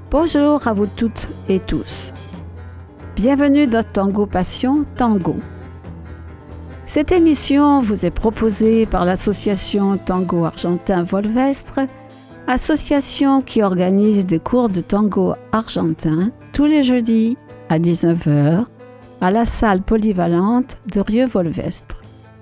Bonjour à vous toutes et tous. Bienvenue dans Tango Passion Tango. Cette émission vous est proposée par l'association Tango Argentin Volvestre, association qui organise des cours de tango argentin tous les jeudis à 19h à la salle polyvalente de Rieux-Volvestre.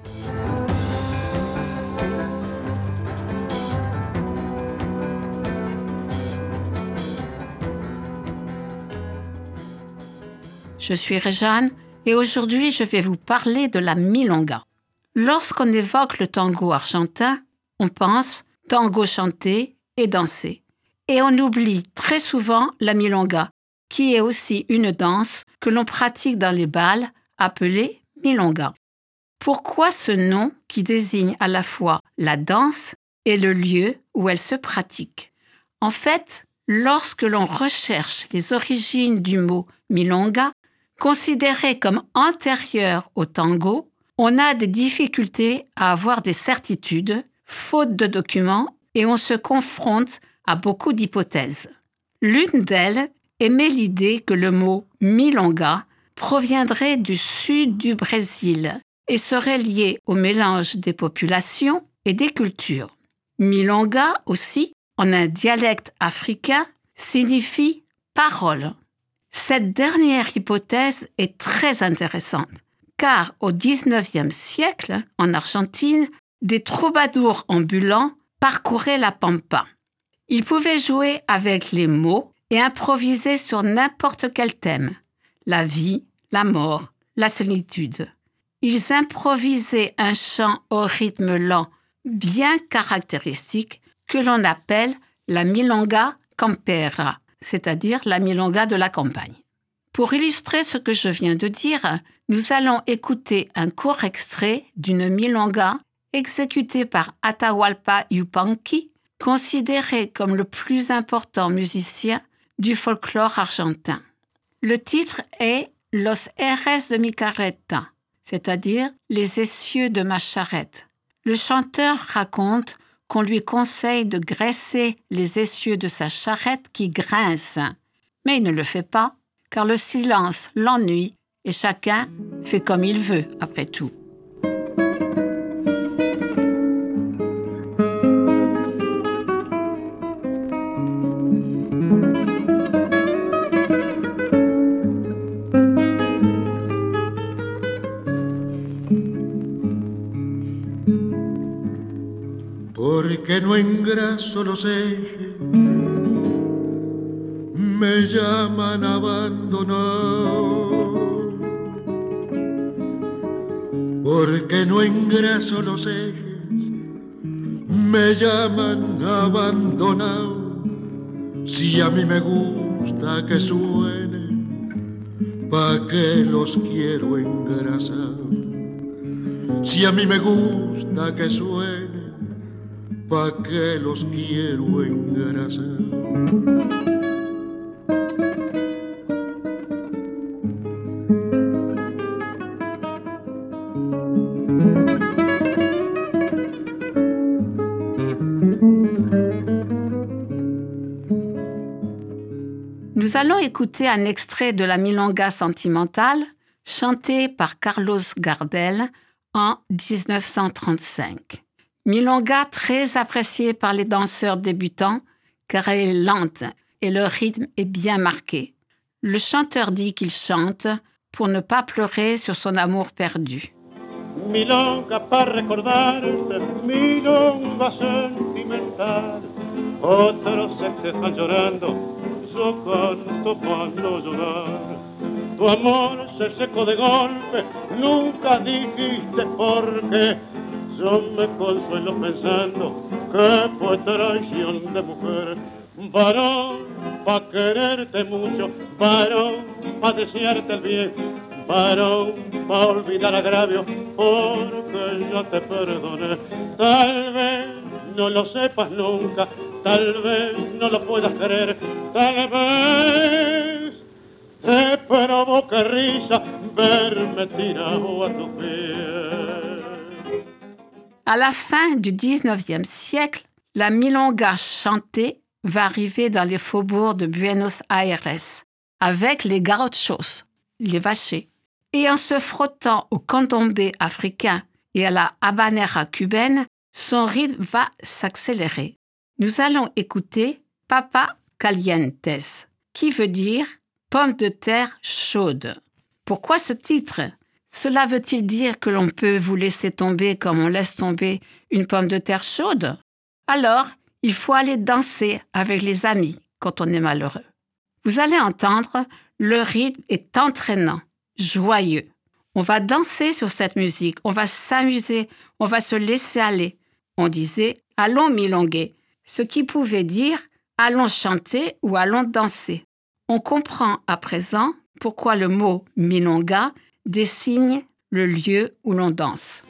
Je suis Réjeanne et aujourd'hui je vais vous parler de la milonga. Lorsqu'on évoque le tango argentin, on pense tango chanté et dansé. Et on oublie très souvent la milonga, qui est aussi une danse que l'on pratique dans les bals appelée milonga. Pourquoi ce nom qui désigne à la fois la danse et le lieu où elle se pratique? En fait, lorsque l'on recherche les origines du mot milonga, considéré comme antérieur au tango, on a des difficultés à avoir des certitudes, faute de documents, et on se confronte à beaucoup d'hypothèses. L'une d'elles émet l'idée que le mot milonga proviendrait du sud du Brésil et serait lié au mélange des populations et des cultures. Milonga aussi, en un dialecte africain, signifie parole. Cette dernière hypothèse est très intéressante, car au XIXe siècle, en Argentine, des troubadours ambulants parcouraient la pampa. Ils pouvaient jouer avec les mots et improviser sur n'importe quel thème, la vie, la mort, la solitude. Ils improvisaient un chant au rythme lent bien caractéristique que l'on appelle la milonga campera, c'est-à-dire la milonga de la campagne. Pour illustrer ce que je viens de dire, nous allons écouter un court extrait d'une milonga exécutée par Atahualpa Yupanqui, considéré comme le plus important musicien du folklore argentin. Le titre est « Los ejes de mi carreta », c'est-à-dire « Les essieux de ma charrette ». Le chanteur raconte qu'on lui conseille de graisser les essieux de sa charrette qui grince. Mais il ne le fait pas, car le silence l'ennuie et chacun fait comme il veut, après tout. Porque no engraso los ejes, me llaman abandonado. Porque no engraso los ejes, me llaman abandonado. Si a mí me gusta que suenen, ¿pa' qué los quiero engrasar? Si a mí me gusta que suenen, ¿pa' qué los quiero engrasar? Nous allons écouter un extrait de la milonga sentimentale chantée par Carlos Gardel en 1935. Milonga très appréciée par les danseurs débutants car elle est lente et le rythme est bien marqué. Le chanteur dit qu'il chante pour ne pas pleurer sur son amour perdu. Milonga para recordarte, milonga sentimental. Otros se quejan llorando, yo canto para no llorar. Tu amor se secó de golpe, nunca dijiste por qué. Yo me consuelo pensando que fue traición de mujer. Varón, pa' quererte mucho, varón, pa' desearte el bien, varón, pa' olvidar agravio, porque yo te perdoné. Tal vez no lo sepas nunca, tal vez no lo puedas creer, tal vez te provoca risa verme tirado a tus pies. À la fin du XIXe siècle, la milonga chantée va arriver dans les faubourgs de Buenos Aires avec les gauchos, les vachers. Et en se frottant au candombe africain et à la habanera cubaine, son rythme va s'accélérer. Nous allons écouter Papa Calientes, qui veut dire pomme de terre chaude. Pourquoi ce titre? Cela veut-il dire que l'on peut vous laisser tomber comme on laisse tomber une pomme de terre chaude? Alors, il faut aller danser avec les amis quand on est malheureux. Vous allez entendre, le rythme est entraînant, joyeux. On va danser sur cette musique, on va s'amuser, on va se laisser aller. On disait « allons milonguer », ce qui pouvait dire « allons chanter » ou « allons danser ». On comprend à présent pourquoi le mot « milonga » désigne le lieu où l'on danse.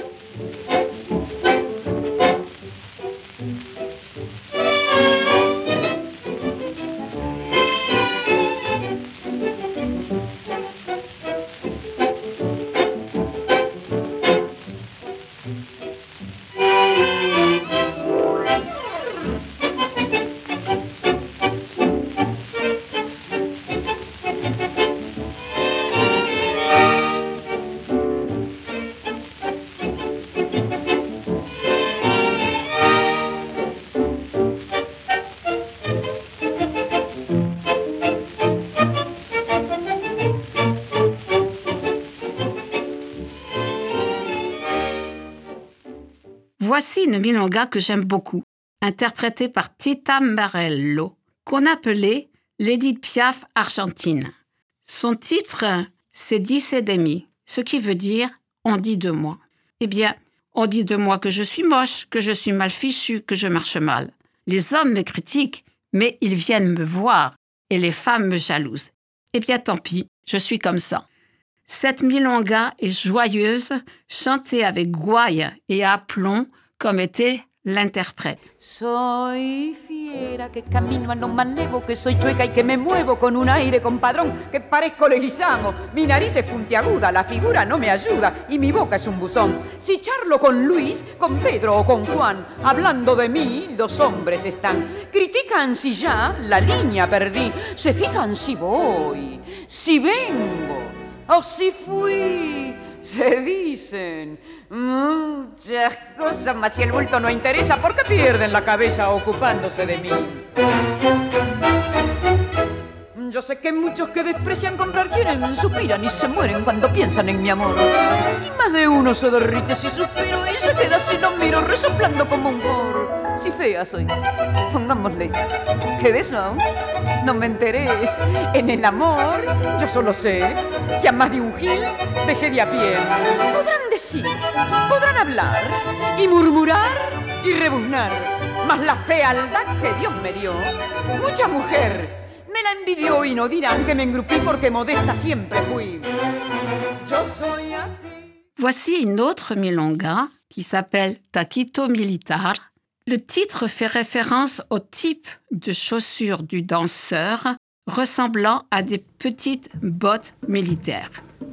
Voici une milonga que j'aime beaucoup, interprétée par Tita Merello, qu'on appelait l'Édith Piaf argentine. Son titre, c'est Dice de mí, ce qui veut dire « on dit de moi ». Eh bien, on dit de moi que je suis moche, que je suis mal fichue, que je marche mal. Les hommes me critiquent, mais ils viennent me voir, et les femmes me jalousent. Eh bien, tant pis, je suis comme ça. Cette milonga est joyeuse, chantée avec gouaille et aplomb, comme était l'interprète. Soy fiera que camino a lo malevo, que soy chueca y que me muevo con un aire compadrón, que parezco Leguizamo, mi nariz es puntiaguda, la figura no me ayuda y mi boca es un buzón. Si charlo con Luis, con Pedro o con Juan, hablando de mí, los hombres están. Critican si ya la línea perdí, se fijan si voy, si vengo o si fui. Se dicen muchas cosas, mas si el bulto no interesa, ¿por qué pierden la cabeza ocupándose de mí? Yo sé que muchos que desprecian comprar quieren, suspiran y se mueren cuando piensan en mi amor. Y más de uno se derrite si suspiro y se queda si lo miro resoplando como un forro. Si fea soy, pongámosle que de eso no me enteré. En el amor yo solo sé que a más de un gil dejé de a pie. Podrán decir, podrán hablar y murmurar y rebuznar, mas la fealdad que Dios me dio, mucha mujer me la envidió y no dirán que me engrupí porque modesta siempre fui. Yo soy así. Voici une autre milonga qui s'appelle Taquito Militar. Le titre fait référence au type de chaussures du danseur ressemblant à des petites bottes militaires.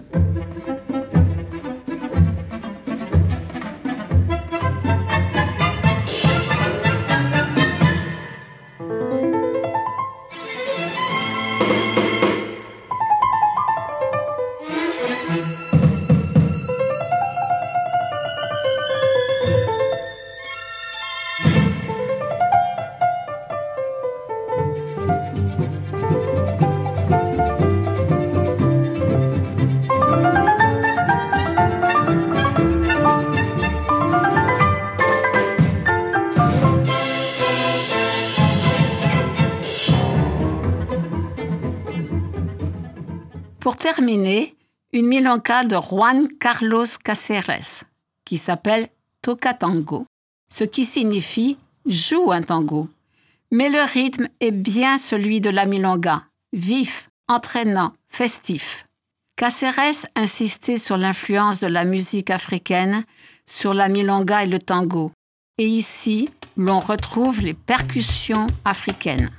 Pour terminer, une milonga de Juan Carlos Cáceres qui s'appelle Toca Tango, ce qui signifie « joue un tango ». Mais le rythme est bien celui de la milonga, vif, entraînant, festif. Cáceres insistait sur l'influence de la musique africaine sur la milonga et le tango. Et ici, l'on retrouve les percussions africaines.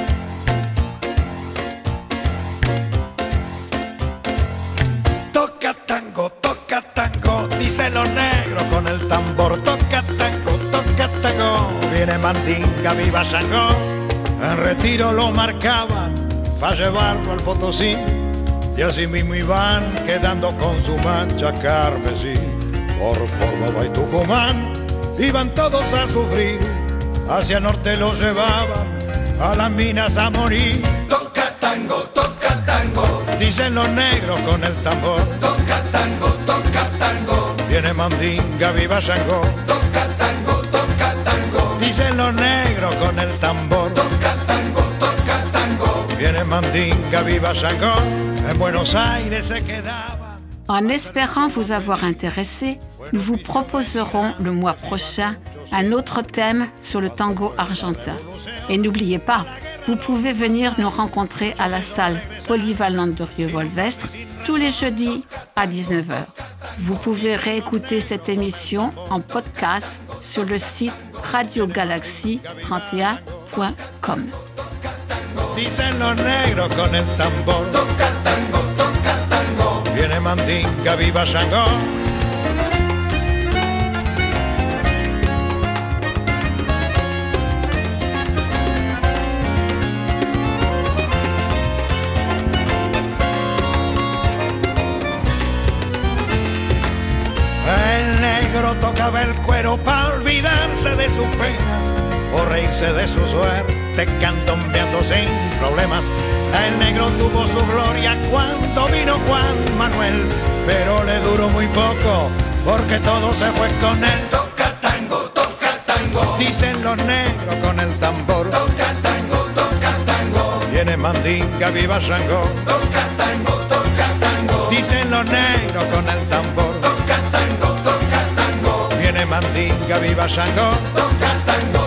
Toca Dicen los negros con el tambor, toca tango, viene mandinga, viva Shango. En retiro lo marcaban para llevarlo al Potosí, y así mismo iban quedando con su mancha carmesí. Por Córdoba y Tucumán iban todos a sufrir, hacia norte lo llevaban a las minas a morir. Toca tango, dicen los negros con el tambor, toca tango, viene mandinga, viva Shango. toca tango, Dicen los negros con el tambor, toca tango, viene mandinga, viva Shango. En Buenos Aires se quedaba. En espérant vous avoir intéressé, nous vous proposerons le mois prochain un autre thème sur le tango argentin. Et n'oubliez pas, vous pouvez venir nous rencontrer à la salle polyvalente de Rieux-Volvestre tous les jeudis à 19h. Vous pouvez réécouter cette émission en podcast sur le site radiogalaxie31.com. Dicen los negros con el tambor, toca tango, viene mandinga, viva Shango. El negro tocaba el cuero para olvidarse de sus penas o reírse de su suerte, candombeando sin problemas. El negro tuvo su gloria cuando vino Juan Manuel, pero le duró muy poco porque todo se fue con él. toca tango, Dicen los negros con el tambor, toca tango, viene mandinga, viva Shango. toca tango, Dicen los negros con el tambor, toca tango, viene mandinga, viva Shango. toca tango.